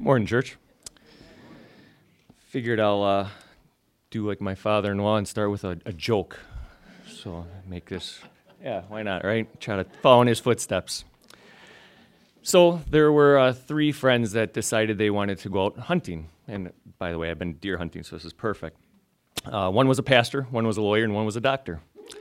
Morning, church. Figured I'll do like my father-in-law and start with a joke. So make this, why not, right? Try to follow in his footsteps. So there were three friends that decided they wanted to go out hunting. And by the way, I've been deer hunting, so this is perfect. One was a pastor, one was a lawyer, and one was a doctor.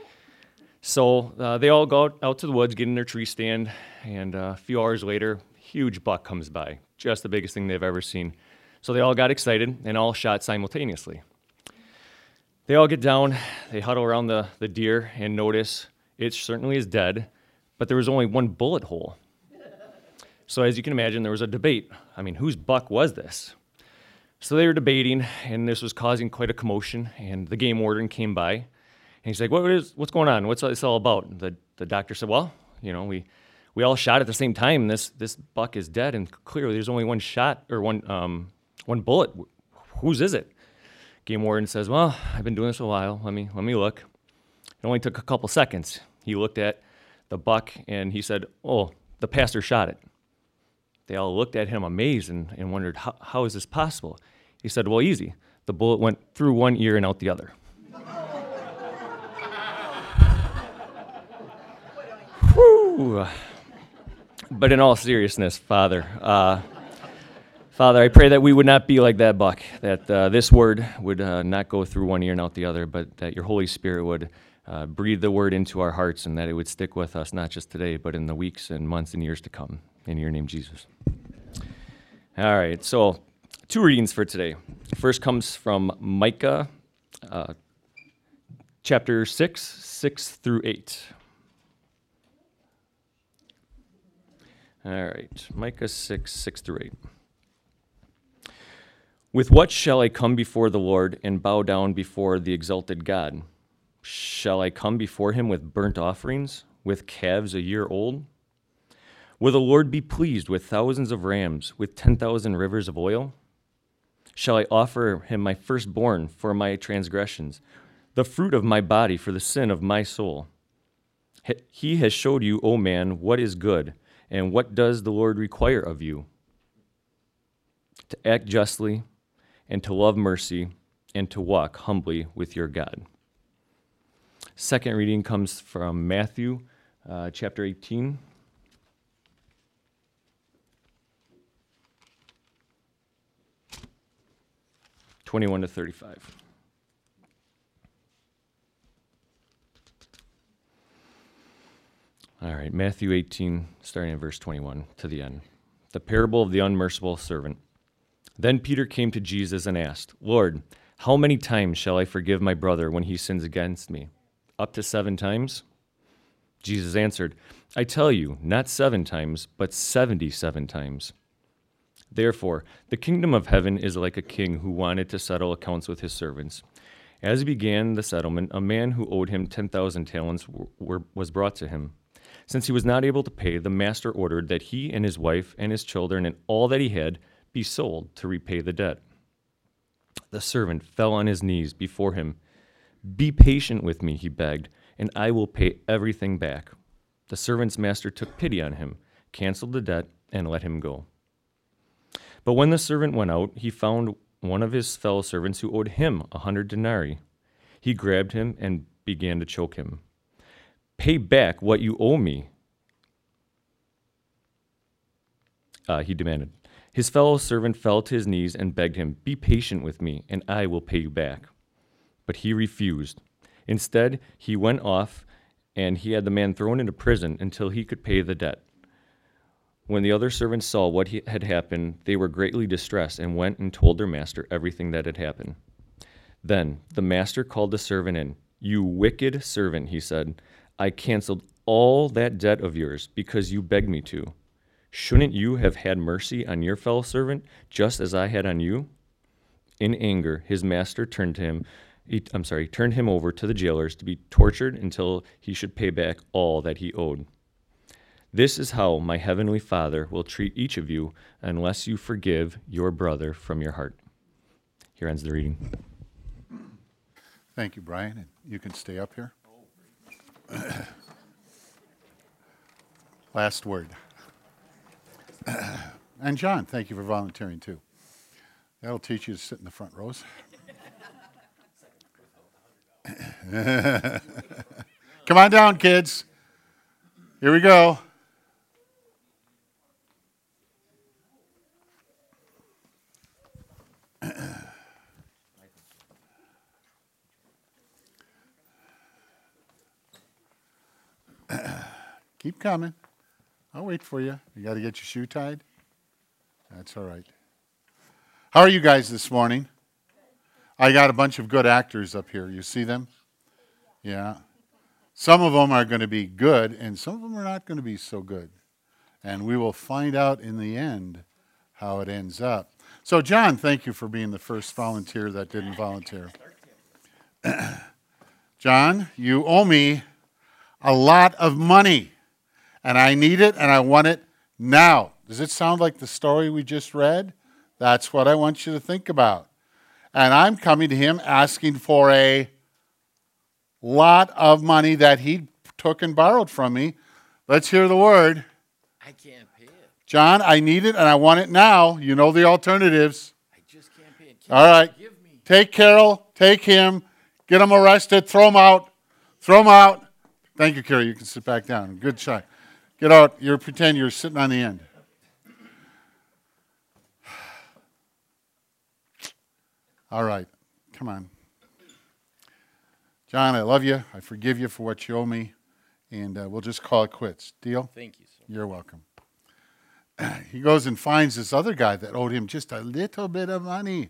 So they all go out to the woods, get in their tree stand, and a few hours later, huge buck comes by, just the biggest thing they've ever seen. So they all got excited and all shot simultaneously. They all get down, they huddle around the deer and notice it certainly is dead, but there was only one bullet hole. So as you can imagine, there was a debate. I mean, whose buck was this? So they were debating, and this was causing quite a commotion, and the game warden came by, and he's like, what's going on? What's this all about? And the doctor said, well, we all shot at the same time. This buck is dead, and clearly there's only one shot, or one bullet. Whose is it? Game warden says, well, I've been doing this a while. Let me look. It only took a couple seconds. He looked at the buck, and he said, oh, the pastor shot it. They all looked at him amazed and wondered, how is this possible? He said, well, easy. The bullet went through one ear and out the other. Whew. But in all seriousness, Father, I pray that we would not be like that buck, that this word would not go through one ear and out the other, but that your Holy Spirit would breathe the word into our hearts and that it would stick with us, not just today, but in the weeks and months and years to come. In your name, Jesus. All right, so 2 readings for today. First comes from Micah chapter 6 through 8. All right, Micah 6 through 8. With what shall I come before the Lord and bow down before the exalted God? Shall I come before him with burnt offerings, with calves a year old? Will the Lord be pleased with thousands of rams, with 10,000 rivers of oil? Shall I offer him my firstborn for my transgressions, the fruit of my body for the sin of my soul? He has showed you, O man, what is good, and what does the Lord require of you? To act justly, and to love mercy, and to walk humbly with your God. Second reading comes from Matthew chapter 18. (21 to 35). All right, Matthew 18, starting at verse 21 to the end. The parable of the unmerciful servant. Then Peter came to Jesus and asked, Lord, how many times shall I forgive my brother when he sins against me? Up to 7 times? Jesus answered, I tell you, not 7 times, but 77 times. Therefore, the kingdom of heaven is like a king who wanted to settle accounts with his servants. As he began the settlement, a man who owed him 10,000 talents was brought to him. Since he was not able to pay, the master ordered that he and his wife and his children and all that he had be sold to repay the debt. The servant fell on his knees before him. Be patient with me, he begged, and I will pay everything back. The servant's master took pity on him, canceled the debt, and let him go. But when the servant went out, he found one of his fellow servants who owed him 100 denarii. He grabbed him and began to choke him. Pay back what you owe me, he demanded. His fellow servant fell to his knees and begged him, Be patient with me, and I will pay you back. But he refused. Instead, he went off, and he had the man thrown into prison until he could pay the debt. When the other servants saw what had happened, they were greatly distressed and went and told their master everything that had happened. Then the master called the servant in. You wicked servant, he said, I canceled all that debt of yours because you begged me to. Shouldn't you have had mercy on your fellow servant just as I had on you? In anger, his master turned him over to the jailers to be tortured until he should pay back all that he owed. This is how my heavenly Father will treat each of you unless you forgive your brother from your heart. Here ends the reading. Thank you, Brian. And you can stay up here. Last word. And John, thank you for volunteering too. That'll teach you to sit in the front rows. Come on down, kids. Here we go. Keep coming. I'll wait for you. You got to get your shoe tied? That's all right. How are you guys this morning? I got a bunch of good actors up here. You see them? Yeah. Some of them are going to be good, and some of them are not going to be so good. And we will find out in the end how it ends up. So, John, thank you for being the first volunteer that didn't volunteer. John, you owe me a lot of money, and I need it, and I want it now. Does it sound like the story we just read? That's what I want you to think about. And I'm coming to him asking for a lot of money that he took and borrowed from me. Let's hear the word. I can't pay it. John, I need it, and I want it now. You know the alternatives. I just can't pay it. All right. Give me. Take Carol. Take him. Get him arrested. Throw him out. Throw him out. Thank you, Carol. You can sit back down. Good shot. Get out. You pretend you're sitting on the end. All right. Come on. John, I love you. I forgive you for what you owe me. And we'll just call it quits. Deal? Thank you, sir. You're welcome. He goes and finds this other guy that owed him just a little bit of money.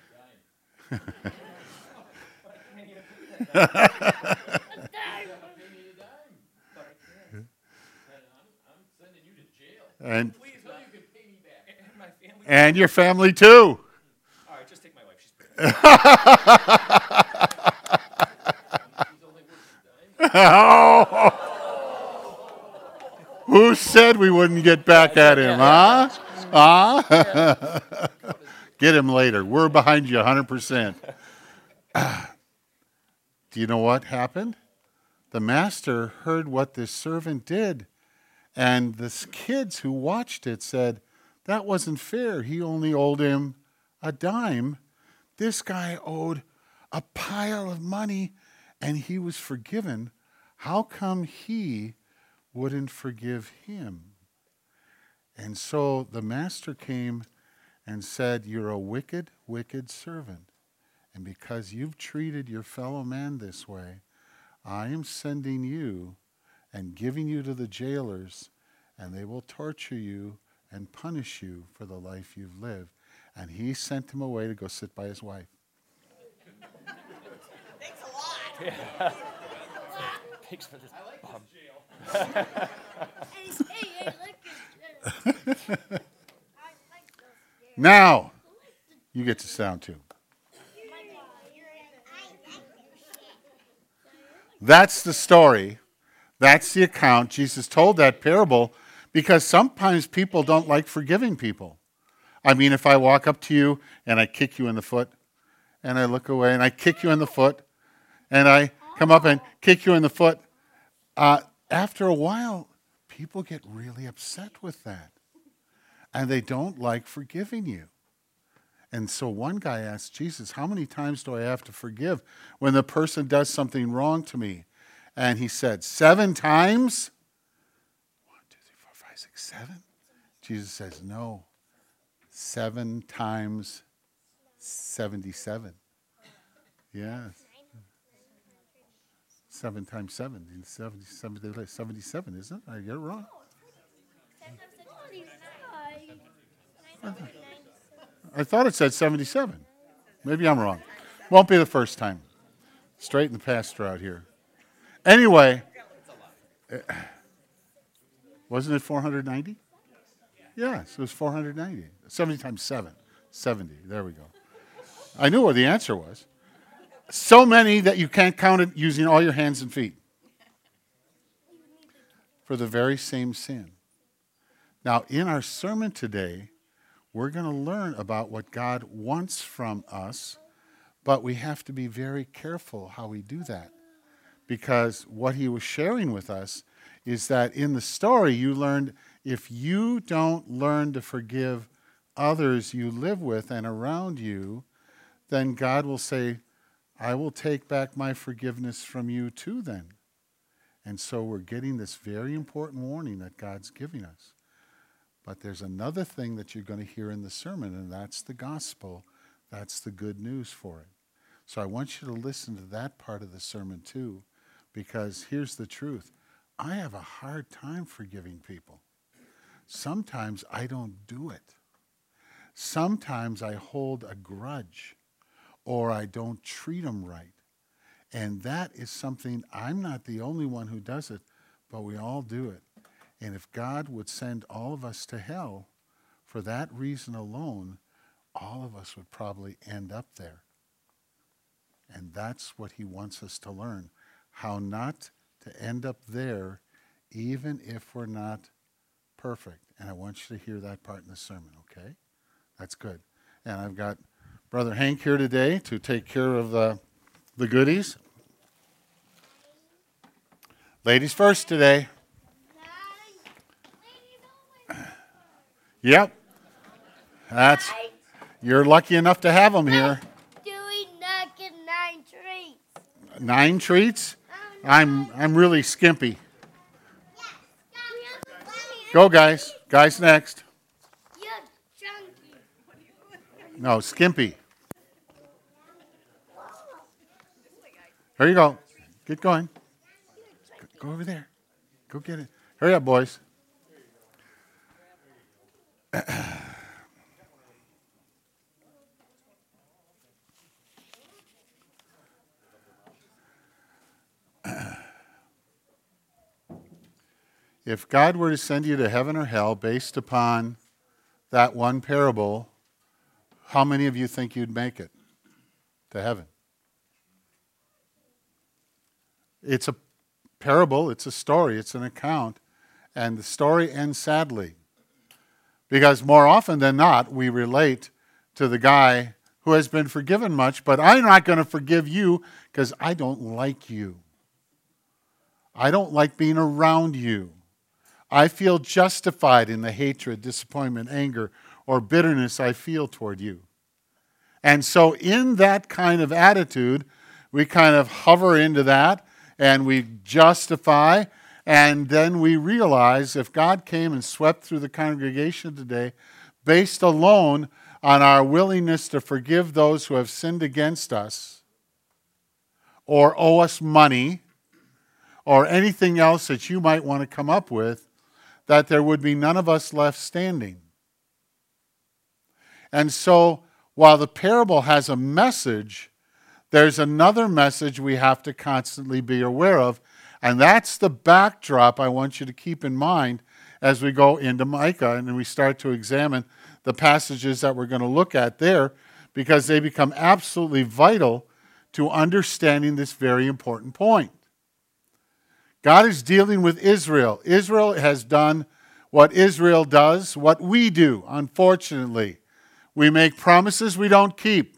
And your family too. All right, just take my wife. She's pretty. Who said we wouldn't get back at him, huh? Huh? Get him later. We're behind you 100%. Do you know what happened? The master heard what this servant did. And the kids who watched it said, that wasn't fair. He only owed him a dime. This guy owed a pile of money, and he was forgiven. How come he wouldn't forgive him? And so the master came and said, you're a wicked, wicked servant. And because you've treated your fellow man this way, I am sending you and giving you to the jailers, and they will torture you and punish you for the life you've lived. And he sent him away to go sit by his wife. Thanks a lot. Yeah. Thanks for this. I like bum. this jail. Hey, look at this. I like those stairs. Now, you get to sound too. That's the story. That's the account. Jesus told that parable because sometimes people don't like forgiving people. I mean, if I walk up to you and I kick you in the foot, and I look away and I kick you in the foot, and I come up and kick you in the foot, after a while, people get really upset with that. And they don't like forgiving you. And so one guy asked Jesus, how many times do I have to forgive when the person does something wrong to me? And he said, 7 times? 1, 2, 3, 4, 5, 6, 7? Jesus says, no. 7 times 77. Yes. 7 times 7. 77, isn't it? I get it wrong. I thought it said 77. Maybe I'm wrong. Won't be the first time. Straighten the pastor out here. Anyway, wasn't it 490? Yes, it was 490. 70 times 7. 70. There we go. I knew what the answer was. So many that you can't count it using all your hands and feet. For the very same sin. Now, in our sermon today, we're going to learn about what God wants from us, but we have to be very careful how we do that. Because what he was sharing with us is that in the story you learned If you don't learn to forgive others you live with and around you, then God will say, I will take back my forgiveness from you too then. And so we're getting this very important warning that God's giving us. But there's another thing that you're going to hear in the sermon, and that's the gospel. That's the good news for it. So I want you to listen to that part of the sermon too, because here's the truth. I have a hard time forgiving people. Sometimes I don't do it. Sometimes I hold a grudge, or I don't treat them right. And that is something, I'm not the only one who does it, but we all do it. And if God would send all of us to hell for that reason alone, all of us would probably end up there. And that's what he wants us to learn, how not to end up there even if we're not perfect. And I want you to hear that part in the sermon, okay? That's good. And I've got Brother Hank here today to take care of the goodies. Ladies first today. Yep. You're lucky enough to have them here. Doing not get 9 treats. 9 treats? I'm really skimpy. Go, guys. Guys next. You're chunky. No, skimpy. Here you go. Get going. Go over there. Go get it. Hurry up, boys. If God were to send you to heaven or hell based upon that one parable, how many of you think you'd make it to heaven? It's a parable, it's a story, it's an account, and the story ends sadly. Because more often than not, we relate to the guy who has been forgiven much, but I'm not going to forgive you because I don't like you. I don't like being around you. I feel justified in the hatred, disappointment, anger, or bitterness I feel toward you. And so in that kind of attitude, we kind of hover into that and we justify, and then we realize if God came and swept through the congregation today based alone on our willingness to forgive those who have sinned against us or owe us money or anything else that you might want to come up with, that there would be none of us left standing. And so, while the parable has a message, there's another message we have to constantly be aware of, and that's the backdrop I want you to keep in mind as we go into Micah and we start to examine the passages that we're going to look at there, because they become absolutely vital to understanding this very important point. God is dealing with Israel. Israel has done what Israel does, what we do, unfortunately. We make promises we don't keep.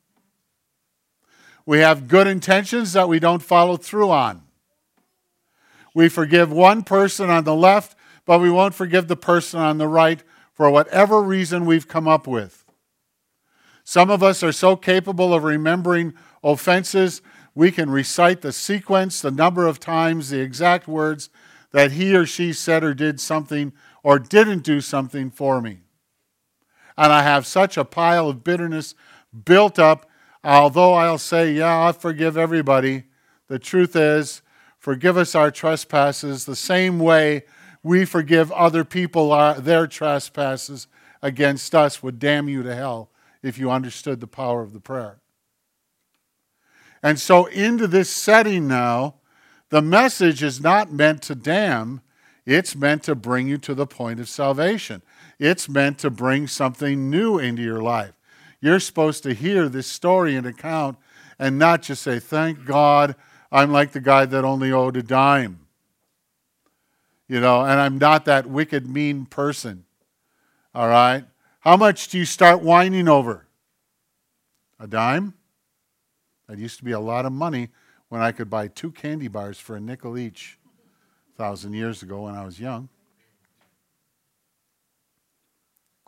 We have good intentions that we don't follow through on. We forgive one person on the left, but we won't forgive the person on the right for whatever reason we've come up with. Some of us are so capable of remembering offenses, we can recite the sequence, the number of times, the exact words that he or she said or did something or didn't do something for me. And I have such a pile of bitterness built up, although I'll say, yeah, I forgive everybody. The truth is, forgive us our trespasses the same way we forgive other people their trespasses against us would damn you to hell if you understood the power of the prayer. And so into this setting now, the message is not meant to damn, it's meant to bring you to the point of salvation. It's meant to bring something new into your life. You're supposed to hear this story and account and not just say, thank God I'm like the guy that only owed a dime. You know, and I'm not that wicked, mean person. All right? How much do you start whining over? A dime? That used to be a lot of money when I could buy 2 candy bars for a nickel each 1,000 years ago when I was young.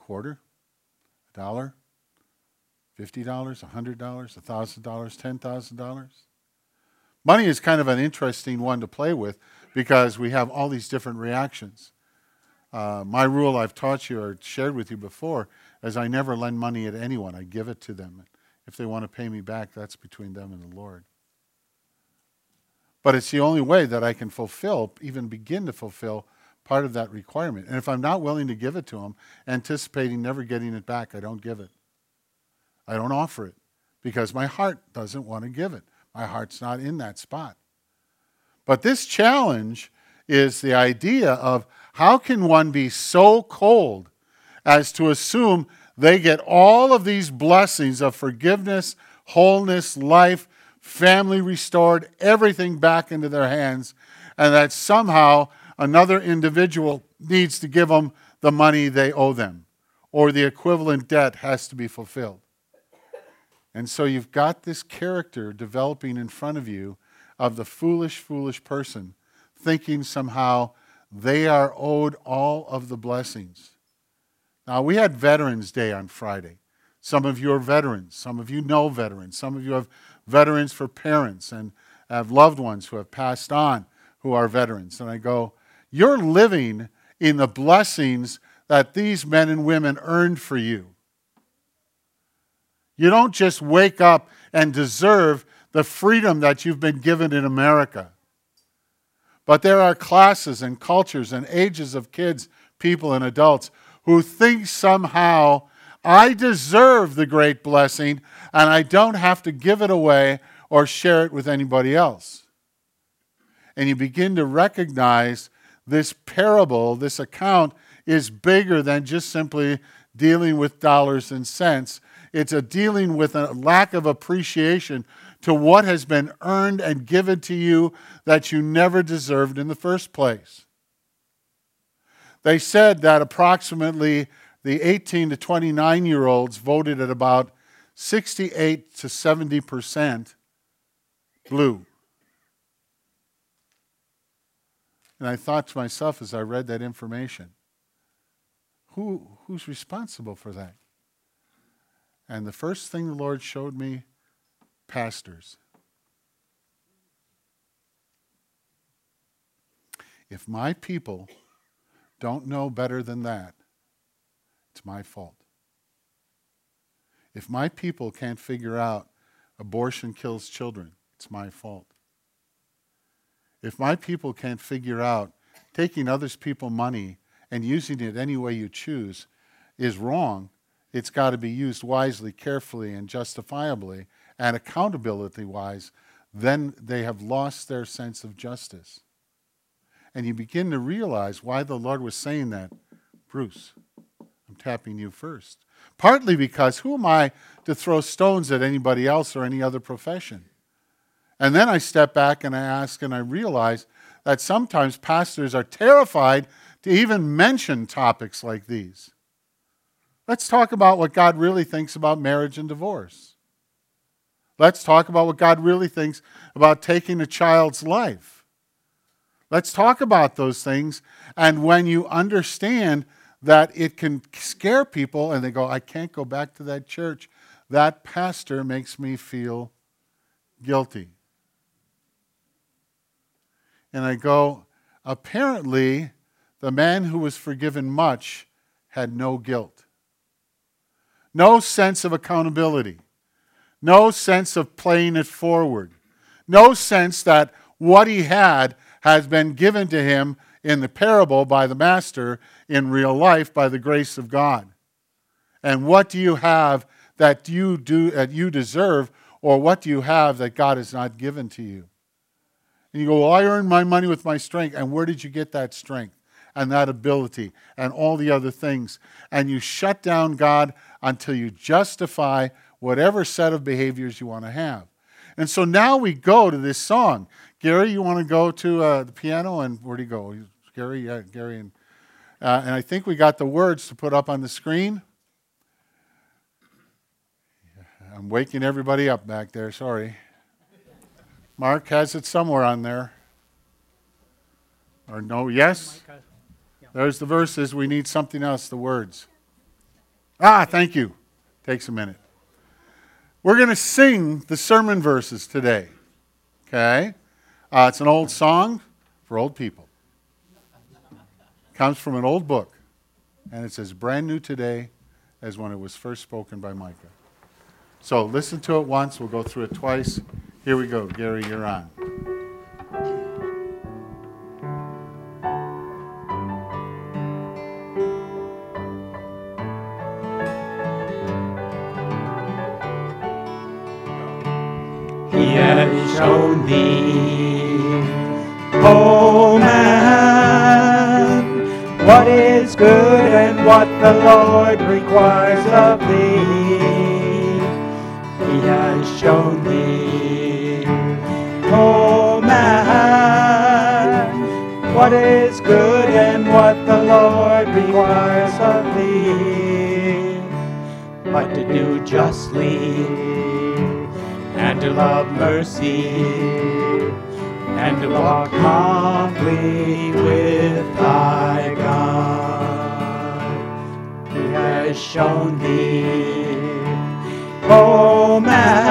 quarter, $1, $50, $100, $1,000, $10,000? Money is kind of an interesting one to play with because we have all these different reactions. My rule I've taught you or shared with you before is I never lend money at anyone. I give it to them. If they want to pay me back, that's between them and the Lord. But it's the only way that I can fulfill, even begin to fulfill, part of that requirement. And if I'm not willing to give it to them, anticipating never getting it back, I don't give it. I don't offer it because my heart doesn't want to give it. My heart's not in that spot. But this challenge is the idea of how can one be so cold as to assume they get all of these blessings of forgiveness, wholeness, life, family restored, everything back into their hands, and that somehow another individual needs to give them the money they owe them, or the equivalent debt has to be fulfilled. And so you've got this character developing in front of you of the foolish, foolish person, thinking somehow they are owed all of the blessings. Now, we had Veterans Day on Friday. Some of you are veterans. Some of you know veterans. Some of you have veterans for parents and have loved ones who have passed on who are veterans. And I go, you're living in the blessings that these men and women earned for you. You don't just wake up and deserve the freedom that you've been given in America. But there are classes and cultures and ages of kids, people, and adults who think somehow I deserve the great blessing and I don't have to give it away or share it with anybody else. And you begin to recognize this parable, this account, is bigger than just simply dealing with dollars and cents. It's a dealing with a lack of appreciation to what has been earned and given to you that you never deserved in the first place. They said that approximately the 18 to 29-year-olds voted at about 68 to 70% blue. And I thought to myself as I read that information, who's responsible for that? And the first thing the Lord showed me, pastors. If my people don't know better than that, it's my fault. If my people can't figure out abortion kills children, it's my fault. If my people can't figure out taking others' people's money and using it any way you choose is wrong, it's got to be used wisely, carefully, and justifiably, and accountability-wise, then they have lost their sense of justice. And you begin to realize why the Lord was saying that. Bruce, I'm tapping you first. Partly because who am I to throw stones at anybody else or any other profession? And then I step back and I ask and I realize that sometimes pastors are terrified to even mention topics like these. Let's talk about what God really thinks about marriage and divorce. Let's talk about what God really thinks about taking a child's life. Let's talk about those things. And when you understand that it can scare people and they go, I can't go back to that church, that pastor makes me feel guilty. And I go, apparently the man who was forgiven much had no guilt. No sense of accountability. No sense of playing it forward. No sense that what he had has been given to him in the parable by the master in real life by the grace of God. And what do you have that you deserve, or what do you have that God has not given to you? And you go, well, I earned my money with my strength. And where did you get that strength and that ability and all the other things? And you shut down God until you justify whatever set of behaviors you want to have. And so now we go to this song. Gary, you want to go to the piano? And where do you go? Gary? Yeah, Gary. And I think we got the words to put up on the screen. I'm waking everybody up back there. Sorry. Mark has it somewhere on there. Or no, yes? There's the verses. We need something else, the words. Thank you. Takes a minute. We're going to sing the sermon verses today. Okay? It's an old song for old people. Comes from an old book. And it's as brand new today as when it was first spoken by Micah. So listen to it once. We'll go through it twice. Here we go. Gary, you're on. He has shown thee, O man, what is good and what the Lord requires of thee. He has shown thee, O man, what is good and what the Lord requires of thee. But to do justly, and to love mercy, and to walk humbly with thy God. He has shown thee, O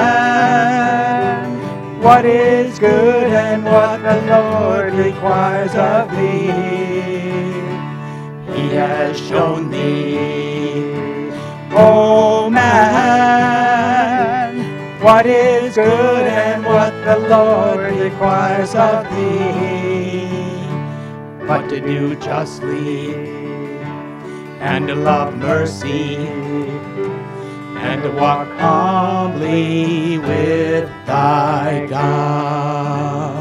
man, what is good and what the Lord requires of thee. He has shown thee, O man, what is good and what the Lord requires of thee. But to do justly, and to love mercy, and to walk humbly with thy God.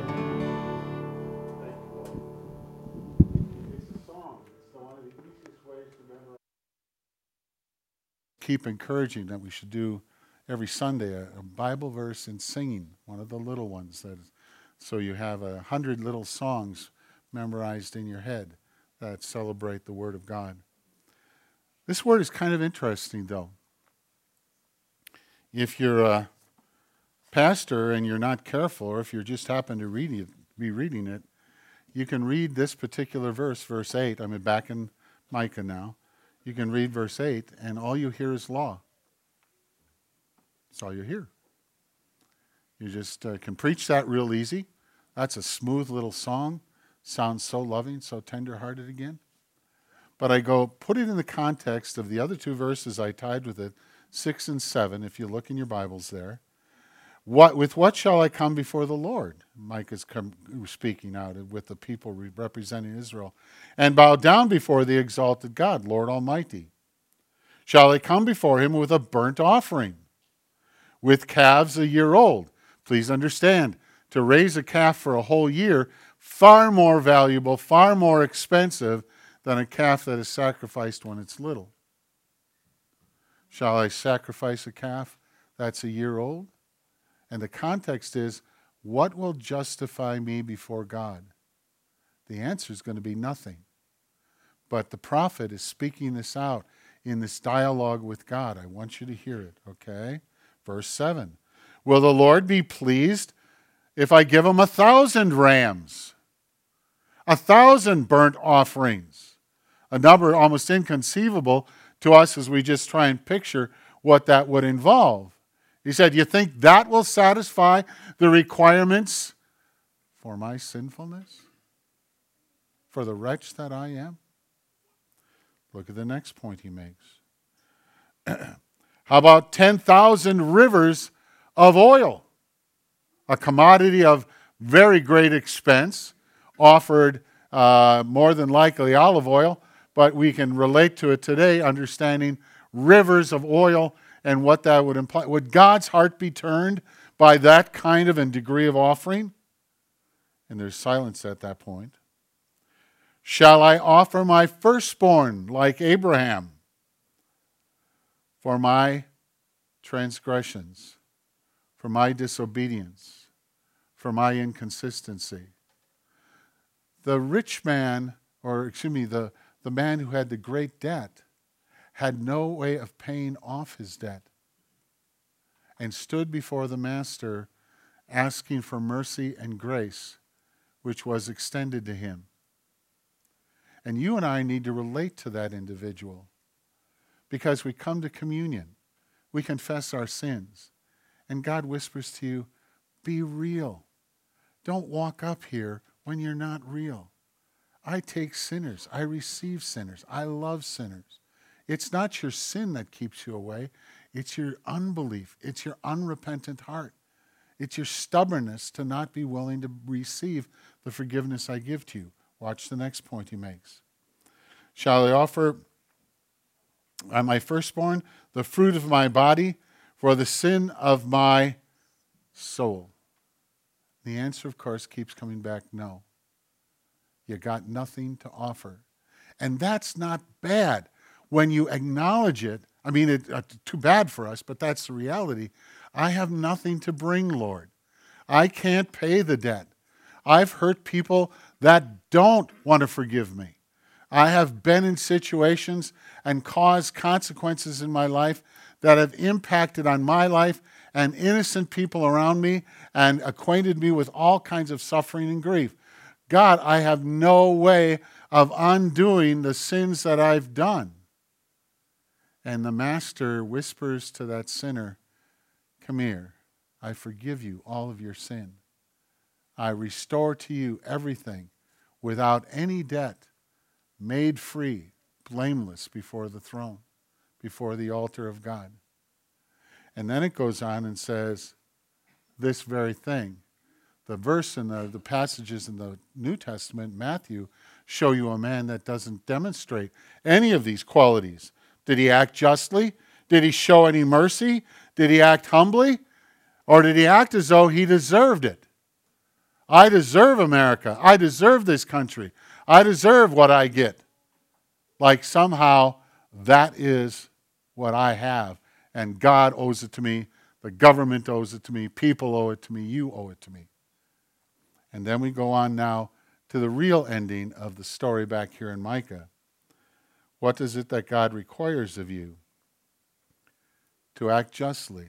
Keep encouraging that we should do every Sunday a Bible verse in singing, one of the little ones, so you have 100 little songs memorized in your head that celebrate the Word of God. This word is kind of interesting, though. If you're a pastor and you're not careful, or if you just happen to be reading it, you can read this particular verse, verse 8. I'm back in Micah now. You can read verse 8, and all you hear is law. That's all you hear. You just can preach that real easy. That's a smooth little song. Sounds so loving, so tender-hearted again. But I go, put it in the context of the other two verses I tied with it, 6 and 7, if you look in your Bibles there. With what shall I come before the Lord? Micah's speaking out with the people representing Israel. And bow down before the exalted God, Lord Almighty. Shall I come before him with a burnt offering, with calves a year old? Please understand, to raise a calf for a whole year, far more valuable, far more expensive than a calf that is sacrificed when it's little. Shall I sacrifice a calf that's a year old? And the context is, what will justify me before God? The answer is going to be nothing. But the prophet is speaking this out in this dialogue with God. I want you to hear it, okay? Verse 7. Will the Lord be pleased if I give him 1,000 rams? 1,000 burnt offerings? A number almost inconceivable to us as we just try and picture what that would involve. He said, you think that will satisfy the requirements for my sinfulness? For the wretch that I am? Look at the next point he makes. How about 10,000 rivers of oil? A commodity of very great expense, offered more than likely olive oil, but we can relate to it today, understanding rivers of oil and what that would imply. Would God's heart be turned by that kind of and degree of offering? And there's silence at that point. Shall I offer my firstborn like Abraham for my transgressions, for my disobedience, for my inconsistency? The rich man, the man who had the great debt, had no way of paying off his debt and stood before the master asking for mercy and grace, which was extended to him. And you and I need to relate to that individual because we come to communion. We confess our sins. And God whispers to you, be real. Don't walk up here when you're not real. I take sinners. I receive sinners. I love sinners. It's not your sin that keeps you away. It's your unbelief. It's your unrepentant heart. It's your stubbornness to not be willing to receive the forgiveness I give to you. Watch the next point he makes. Shall I offer my firstborn the fruit of my body for the sin of my soul? The answer, of course, keeps coming back, no. You got nothing to offer. And that's not bad when you acknowledge it. I mean, it's too bad for us, but that's the reality. I have nothing to bring, Lord. I can't pay the debt. I've hurt people that don't want to forgive me. I have been in situations and caused consequences in my life that have impacted on my life and innocent people around me and acquainted me with all kinds of suffering and grief. God, I have no way of undoing the sins that I've done. And the master whispers to that sinner, come here, I forgive you all of your sin. I restore to you everything without any debt, made free, blameless before the throne, before the altar of God. And then it goes on and says this very thing. The verse and the passages in the New Testament, Matthew, show you a man that doesn't demonstrate any of these qualities. Did he act justly? Did he show any mercy? Did he act humbly? Or did he act as though he deserved it? I deserve America. I deserve this country. I deserve what I get. Like somehow that is what I have. And God owes it to me. The government owes it to me. People owe it to me. You owe it to me. And then we go on now to the real ending of the story back here in Micah. What is it that God requires of you? To act justly,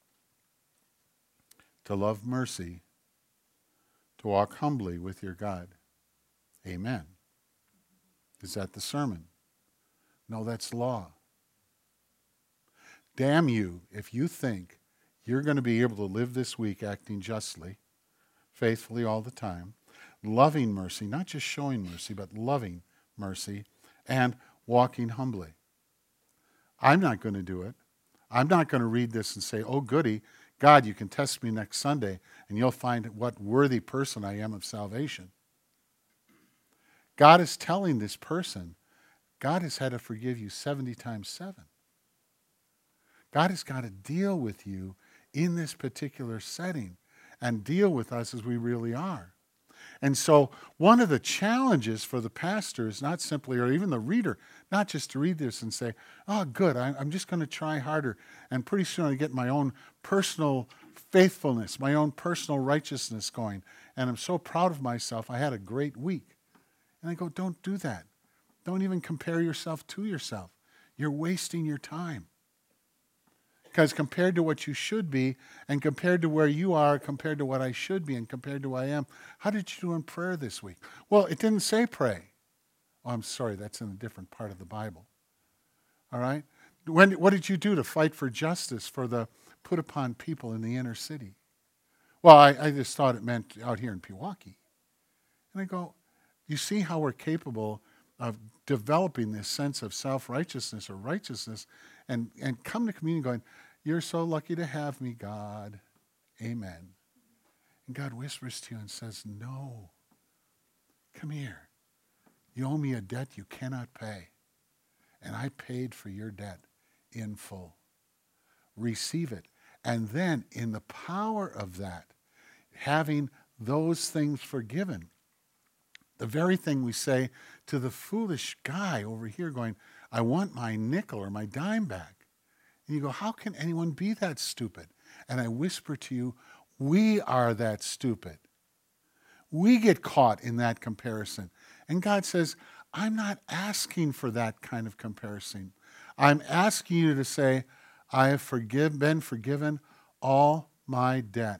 to love mercy, to walk humbly with your God. Amen. Is that the sermon? No, that's law. Damn you if you think you're going to be able to live this week acting justly, faithfully all the time, loving mercy, not just showing mercy, but loving mercy, and walking humbly. I'm not going to do it. I'm not going to read this and say, oh goody, God, you can test me next Sunday and you'll find what worthy person I am of salvation. God is telling this person, God has had to forgive you 70 times 7. God has got to deal with you in this particular setting and deal with us as we really are. And so one of the challenges for the pastor is not simply, or even the reader, not just to read this and say, oh, good, I'm just going to try harder. And pretty soon I get my own personal faithfulness, my own personal righteousness going. And I'm so proud of myself. I had a great week. And I go, don't do that. Don't even compare yourself to yourself. You're wasting your time. Because compared to what you should be, and compared to where you are, compared to what I should be, and compared to who I am, how did you do in prayer this week? Well, it didn't say pray. Oh, I'm sorry, that's in a different part of the Bible. All right? What did you do to fight for justice for the put upon people in the inner city? Well, I just thought it meant out here in Pewaukee. And I go, you see how we're capable of developing this sense of self-righteousness or righteousness and come to communion going, you're so lucky to have me, God. Amen. And God whispers to you and says, no, come here. You owe me a debt you cannot pay. And I paid for your debt in full. Receive it. And then in the power of that, having those things forgiven, the very thing we say to the foolish guy over here going, I want my nickel or my dime back. And you go, how can anyone be that stupid? And I whisper to you, we are that stupid. We get caught in that comparison. And God says, I'm not asking for that kind of comparison. I'm asking you to say, I have been forgiven all my debt.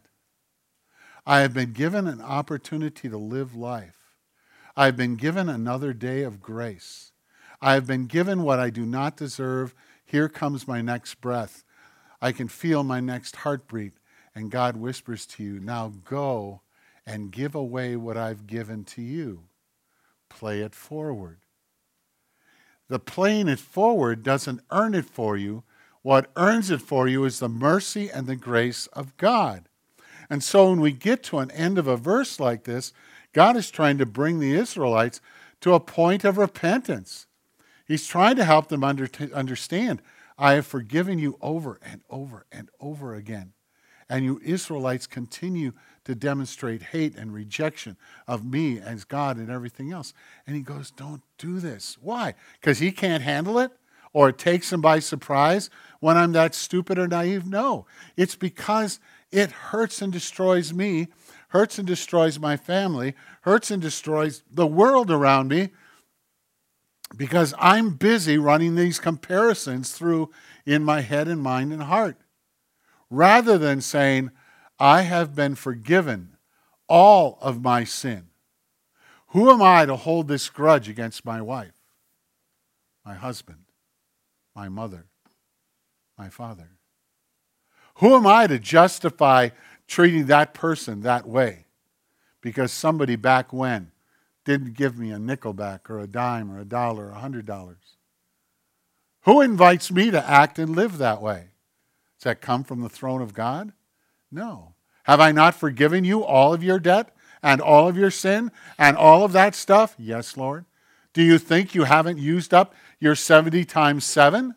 I have been given an opportunity to live life. I have been given another day of grace. I have been given what I do not deserve. Here comes my next breath. I can feel my next heartbeat. And God whispers to you, now go and give away what I've given to you. Play it forward. The playing it forward doesn't earn it for you. What earns it for you is the mercy and the grace of God. And so when we get to an end of a verse like this, God is trying to bring the Israelites to a point of repentance. He's trying to help them understand, I have forgiven you over and over and over again. And you Israelites continue to demonstrate hate and rejection of me as God and everything else. And he goes, don't do this. Why? Because he can't handle it? Or it takes him by surprise when I'm that stupid or naive? No. It's because it hurts and destroys me, hurts and destroys my family, hurts and destroys the world around me, because I'm busy running these comparisons through in my head and mind and heart. Rather than saying, I have been forgiven all of my sin. Who am I to hold this grudge against my wife, my husband, my mother, my father? Who am I to justify treating that person that way because somebody back when didn't give me a nickel back or a dime or a dollar or $100? Who invites me to act and live that way? Does that come from the throne of God? No. Have I not forgiven you all of your debt and all of your sin and all of that stuff? Yes, Lord. Do you think you haven't used up your 70 times 7?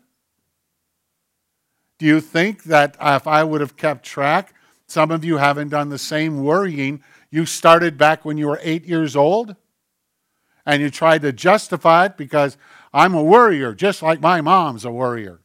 Do you think that if I would have kept track, some of you haven't done the same worrying you started back when you were 8 years old? And you tried to justify it because I'm a worrier, just like my mom's a worrier.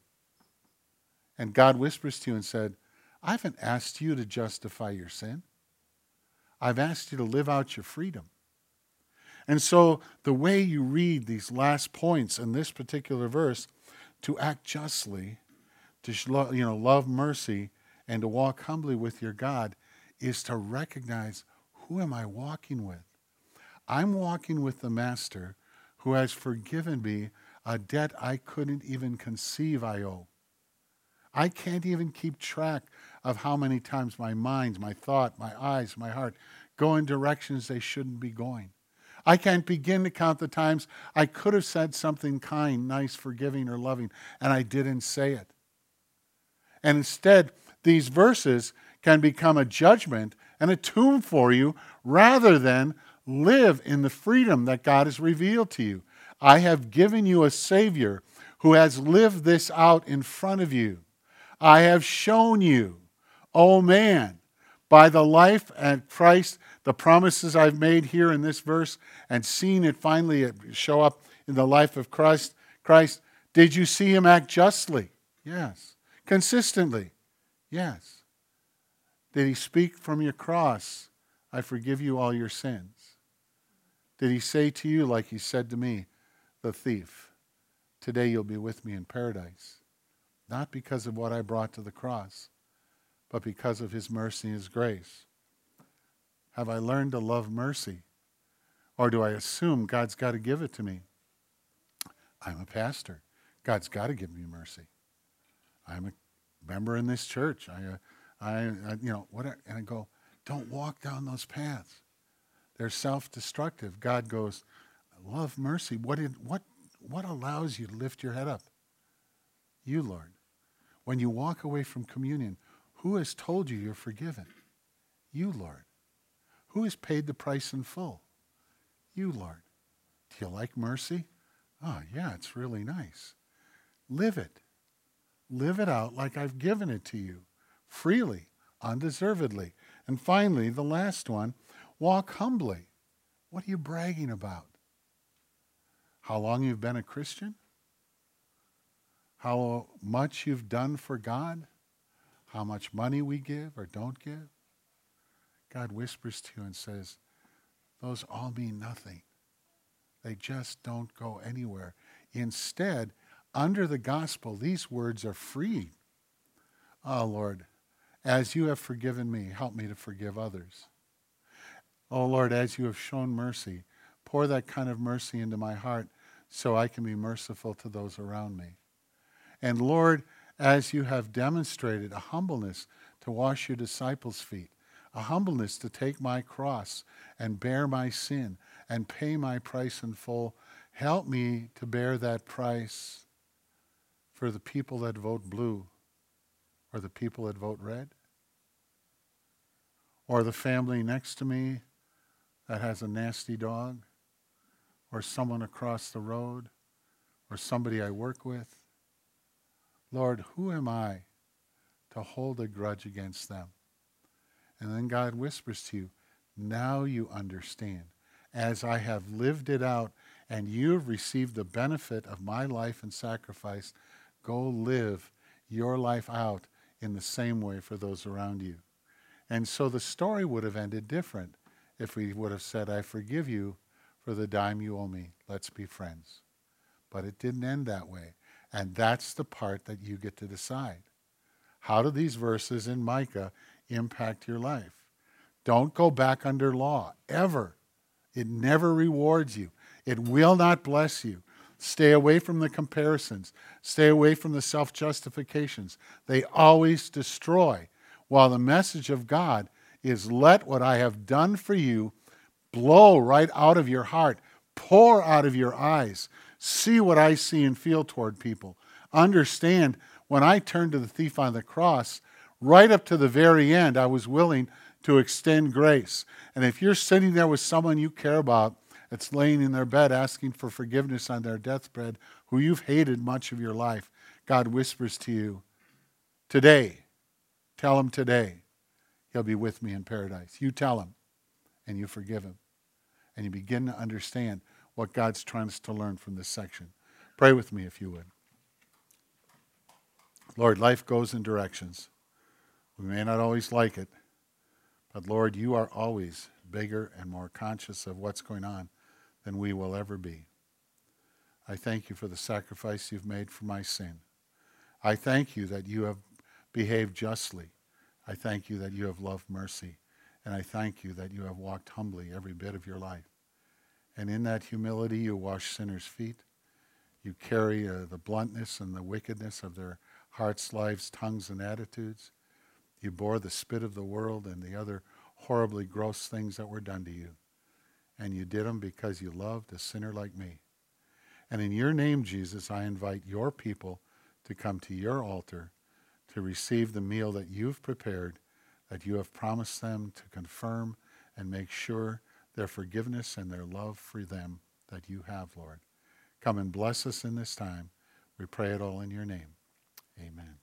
And God whispers to you and said, I haven't asked you to justify your sin. I've asked you to live out your freedom. And so the way you read these last points in this particular verse, to act justly, to love mercy, and to walk humbly with your God, is to recognize, who am I walking with? I'm walking with the Master who has forgiven me a debt I couldn't even conceive I owe. I can't even keep track of how many times my mind, my thought, my eyes, my heart go in directions they shouldn't be going. I can't begin to count the times I could have said something kind, nice, forgiving, or loving, and I didn't say it. And instead, these verses can become a judgment and a tomb for you rather than live in the freedom that God has revealed to you. I have given you a Savior who has lived this out in front of you. I have shown you, oh man, by the life and Christ, the promises I've made here in this verse, and seen it finally show up in the life of Christ. Did you see him act justly? Yes. Consistently? Yes. Did he speak from your cross, I forgive you all your sins? Did he say to you, like he said to me, the thief, today you'll be with me in paradise? Not because of what I brought to the cross, but because of his mercy and his grace. Have I learned to love mercy? Or do I assume God's got to give it to me? I'm a pastor. God's got to give me mercy. I'm a member in this church. Whatever. And I go, don't walk down those paths. They're self-destructive. God goes, love mercy. What allows you to lift your head up? You, Lord. When you walk away from communion, who has told you you're forgiven? You, Lord. Who has paid the price in full? You, Lord. Do you like mercy? Oh, yeah, it's really nice. Live it. Live it out like I've given it to you, freely, undeservedly. And finally, the last one, walk humbly. What are you bragging about? How long you've been a Christian? How much you've done for God? How much money we give or don't give? God whispers to you and says, those all mean nothing. They just don't go anywhere. Instead, under the gospel, these words are free. Oh, Lord, as you have forgiven me, help me to forgive others. Oh, Lord, as you have shown mercy, pour that kind of mercy into my heart so I can be merciful to those around me. And Lord, as you have demonstrated a humbleness to wash your disciples' feet, a humbleness to take my cross and bear my sin and pay my price in full, help me to bear that price for the people that vote blue, or the people that vote red, or the family next to me that has a nasty dog, or someone across the road, or somebody I work with. Lord, who am I to hold a grudge against them? And then God whispers to you, now you understand. As I have lived it out and you have received the benefit of my life and sacrifice, go live your life out in the same way for those around you. And so the story would have ended different if we would have said, I forgive you for the dime you owe me. Let's be friends. But it didn't end that way. And that's the part that you get to decide. How do these verses in Micah impact your life? Don't go back under law, ever. It never rewards you. It will not bless you. Stay away from the comparisons. Stay away from the self-justifications. They always destroy. While the message of God is, let what I have done for you blow right out of your heart, pour out of your eyes. See what I see and feel toward people. Understand, when I turned to the thief on the cross, right up to the very end, I was willing to extend grace. And if you're sitting there with someone you care about that's laying in their bed asking for forgiveness on their deathbed, who you've hated much of your life, God whispers to you, today, tell him today, he'll be with me in paradise. You tell him, and you forgive him. And you begin to understand what God's trying us to learn from this section. Pray with me if you would. Lord, life goes in directions. We may not always like it, but Lord, you are always bigger and more conscious of what's going on than we will ever be. I thank you for the sacrifice you've made for my sin. I thank you that you have behaved justly. I thank you that you have loved mercy. And I thank you that you have walked humbly every bit of your life. And in that humility, you wash sinners' feet. You carry the bluntness and the wickedness of their hearts, lives, tongues, and attitudes. You bore the spit of the world and the other horribly gross things that were done to you. And you did them because you loved a sinner like me. And in your name, Jesus, I invite your people to come to your altar to receive the meal that you've prepared, that you have promised them to confirm and make sure their forgiveness and their love for them that you have, Lord. Come and bless us in this time. We pray it all in your name. Amen.